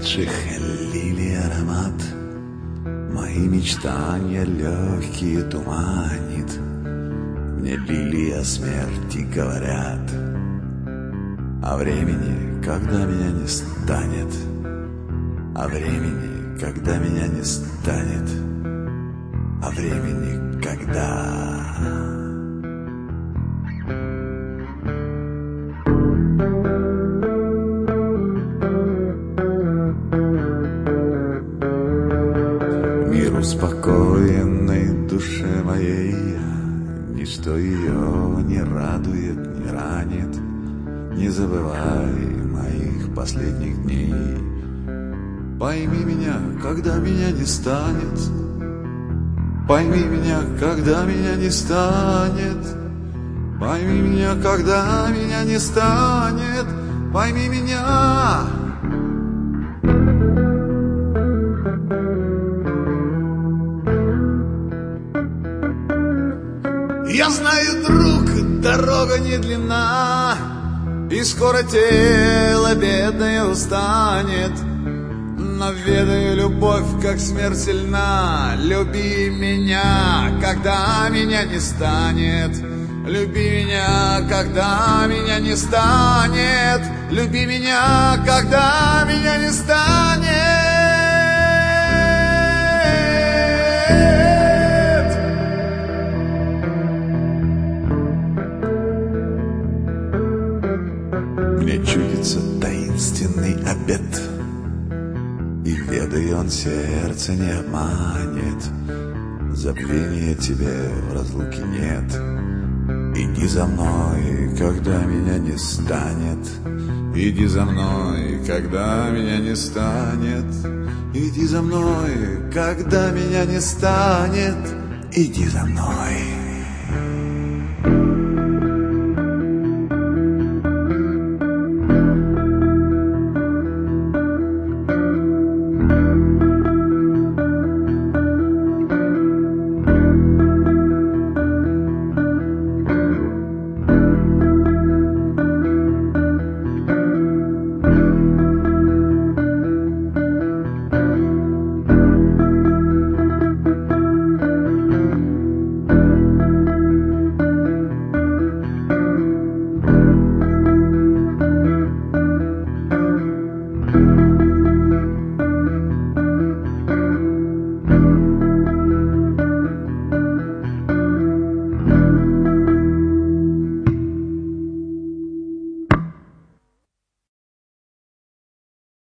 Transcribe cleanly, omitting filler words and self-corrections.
расцветших лилий аромат мои мечтания легкие туманит. Мне лилии о смерти говорят, о времени, когда меня не станет, о времени, когда меня не станет, о времени, когда... Мир успокоенной душе моей, ничто ее не радует, не ранит. Не забывай моих последних дней. Пойми меня, когда меня не станет. Пойми меня, когда меня не станет. Пойми меня, когда меня не станет. Пойми меня. Я знаю, друг, дорога не длинна, и скоро тело бедное устанет. Но ведаю, любовь, как смерть сильна. Люби меня, когда меня не станет. Люби меня, когда меня не станет. Люби меня, когда меня не станет. Мне чудится таинственный обет, и ведаю, он сердце не обманет. Забвения тебе в разлуке нет. Иди за мной, когда меня не станет. Иди за мной, когда меня не станет. Иди за мной, когда меня не станет. Иди за мной.